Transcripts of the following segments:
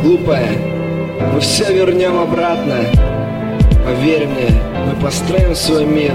глупая, мы все вернем обратно. Поверь мне, мы построим свой мир.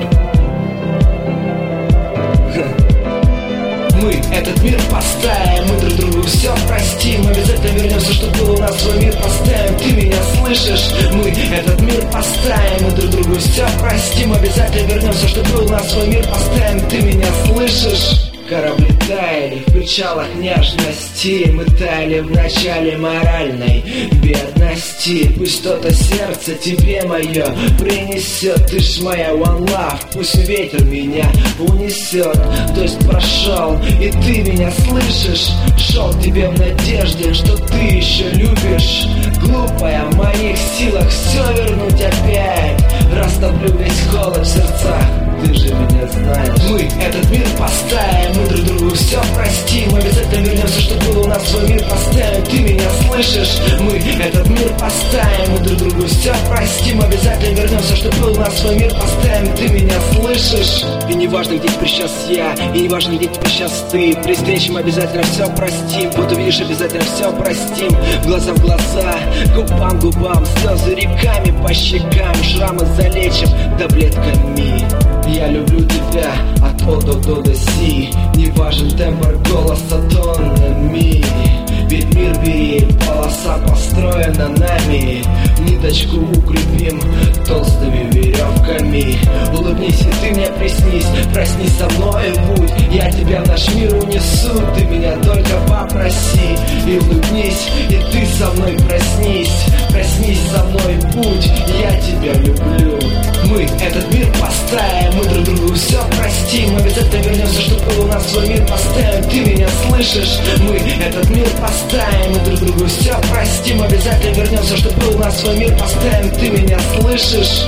Мы этот мир поставим, мы друг другу все простим. Обязательно вернемся, что было у нас, свой мир поставим. Ты меня слышишь? Мы этот мир поставим, мы друг другу все простим. Обязательно вернемся, что было у нас, свой мир поставим. Ты меня слышишь? Корабли таяли в причалах нежности, мы таяли в начале моральной бедности. Пусть что-то сердце тебе мое принесет, ты ж моя one love. Пусть ветер меня унесет, то есть прошел, и ты меня слышишь. Шел к тебе в надежде, что ты еще любишь. Глупая, в моих силах все вернуть опять. Растоплю весь холод в сердцах, ты же меня знаешь. Мы этот мир поставим, мы друг другу все простим. Обязательно вернемся, что было у нас, свой мир поставим. Ты меня слышишь? Мы этот мир поставим, мы друг другу все простим. Обязательно вернемся, что было у нас, свой мир поставим. Ты меня слышишь? И не важно, где теперь сейчас я, и не важно, где теперь сейчас ты. При встрече мы обязательно все простим. Вот увидишь, обязательно все простим. Глаза в глаза, губам к губам, слезы реками по щекам, шрамы залечим таблетками. Я люблю тебя от О до Си. Не важен тембр голоса тоннами. Ведь мир бери, полоса построена нами. Ниточку укрепим толстыми веревками. Улыбнись, и ты мне приснись, проснись со мной будь. Я тебя в наш мир унесу, ты меня только попроси. И улыбнись, и ты со мной проснись. Проснись со мной будь, я тебя люблю. Мы этот мир поставим, мы друг другу все простим. Обязательно вернемся, что было у нас, свой мир поставим. Ты меня слышишь? Мы этот мир поставим, мы друг другу все простим. Обязательно вернемся, что было у нас, свой мир поставим. Ты меня слышишь?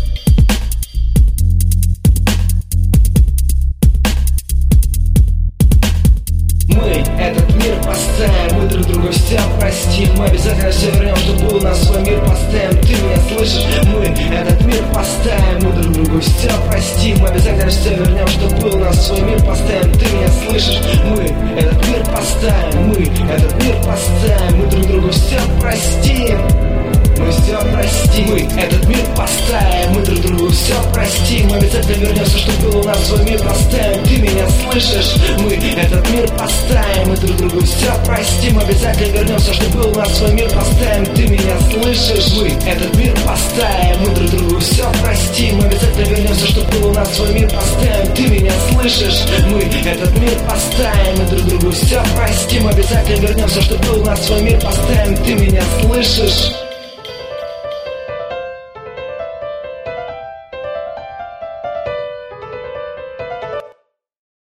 Мы этот мир поставим, мы друг другу все простим. Мы обязательно все вернем, что было у нас, свой мир поставим. Ты меня слышишь? Мы этот мир поставим, мы друг другу все простим. Мы обязательно все вернем, что было у нас, свой мир поставим. Ты меня слышишь? Мы этот мир поставим, мы этот мир поставим. Мы друг другу все простим. Мы все простим, мы этот мир поставим, мы друг другу все простим. Мы обязательно вернемся, что было у нас, свой мир поставим. Ты меня слышишь? Мы этот мир поставим, мы друг другу все простим. Обязательно вернемся, что было у нас, свой мир поставим. Ты меня слышишь? Мы этот мир поставим, мы друг другу все простим. Обязательно вернемся, что было у нас, свой мир поставим. Ты меня слышишь? Мы этот мир поставим, мы друг другу все простим. Обязательно вернемся, что было у нас, свой мир поставим. Ты меня слышишь?